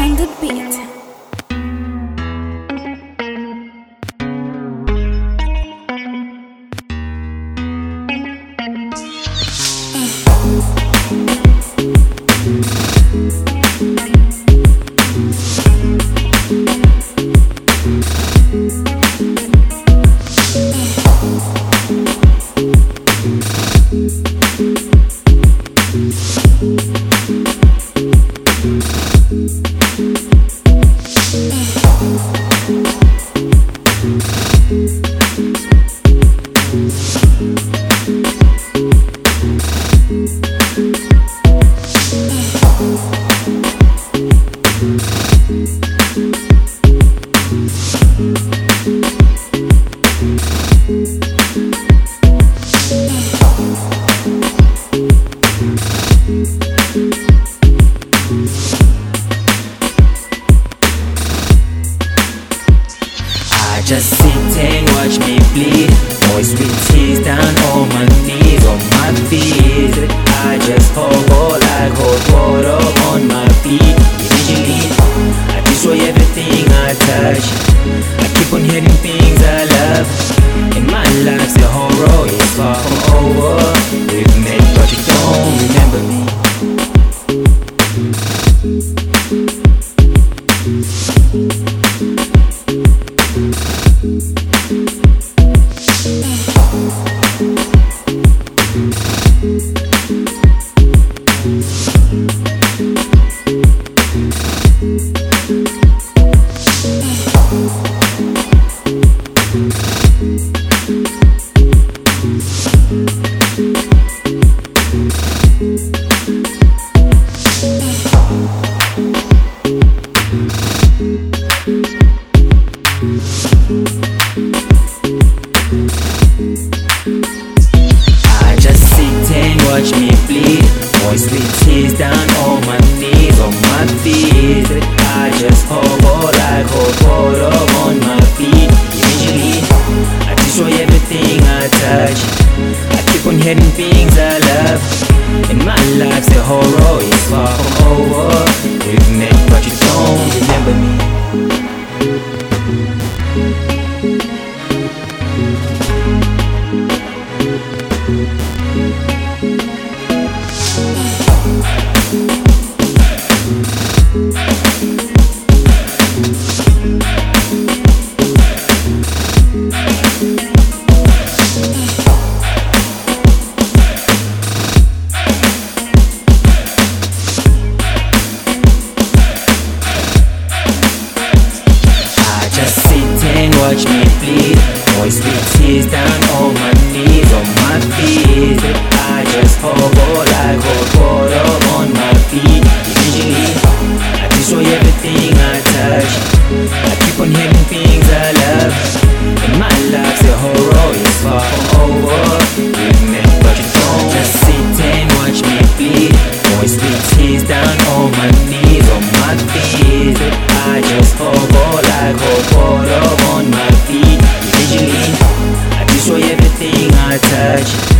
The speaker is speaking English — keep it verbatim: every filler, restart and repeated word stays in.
on the beat. Just sit and watch me bleed. Moist with tears down on my knees, on my feet. I just hover like hot water on my feet. Eventually, I destroy everything I touch. I keep on hitting things I love. In my life's a horror, it's far from over. We've met, but you don't remember me. I just sit and watch me bleed. Moist with tears down on my knees, on my feet. I just hover like hot water on my feet. Eventually, I destroy everything I touch. I keep on hitting things I love. In my life's a horror, it's far from over. We've met, but you don't remember me. Watch me bleed. Moist with tears down on my knees, on my feet. I just hover like hot water on my feet. Eventually, I destroy everything I touch. I keep on hitting things I love. In my life's a horror, it's far from over. We've met, but you don't. Just sit and watch me bleed. Moist with tears down on my knees, on my feet. I just hover like hot water on my feet. Eventually, I destroy everything I touch.